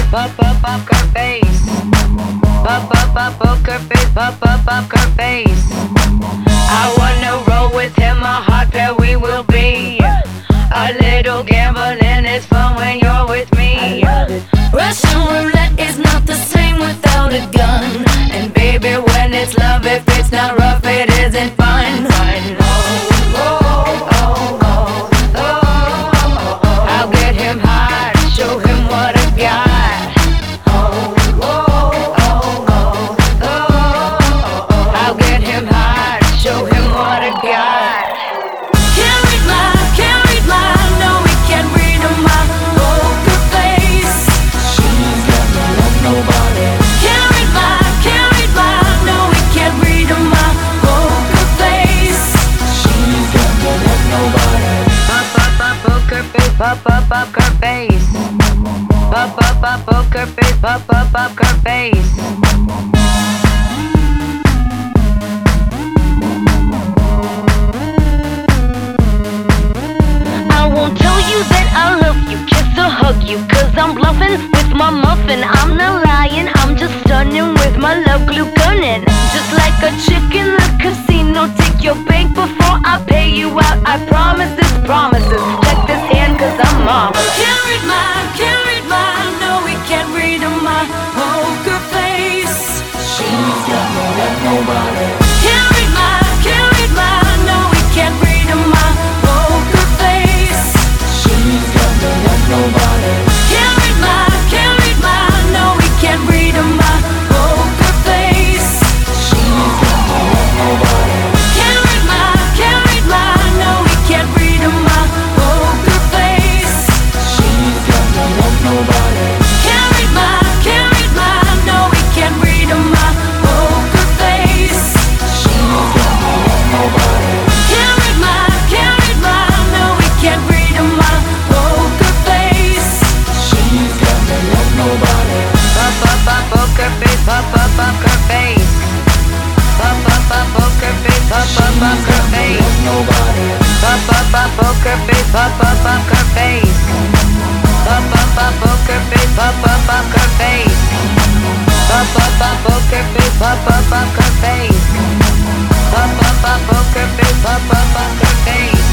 poker face. Poker face, poker face. I wanna roll with him, a hot pair we will be. A little gambling is fun when you're with me. Russian roulette is not the same without a gun. And baby, when it's love, if it's not rough, it isn't fun. I'll get him hot, show him what I got. I'll get him hot, show him what I got. Can't read my, no, we can't read my poker face. She's got no love, nobody. Can't read my, no, we can't read my poker face. She's got no love, nobody. Poker face, poker face. Poker face, poker face. I won't tell you that I love you, kiss or hug you, cause I'm bluffing with my muffin. I'm not lying, I'm just stunning with my love glue gunning. Just like a chick in the casino, take your bank before I pay you out. I promise this promises. Check this hand cause I'm marvelous. Can't read my, no, we can't read my poker face. She's got no love, nobody. Can't read my, no, we can't read my poker face. She's got no love, nobody. Can't read my, no, we can't read my poker face. She's got no love, nobody. Can't read my, no, we can't read my poker face. She's got no love, nobody. Can't read my, no, we can't read my poker face. She's got no love, nobody. Can't read my, no, we can't read my poker face. She's got no love, nobody. Poker face, poker face. Poker face, poker face. Nobody. Poker face, poker face. Poker face, poker face. Poker face, poker face. Poker face, poker face.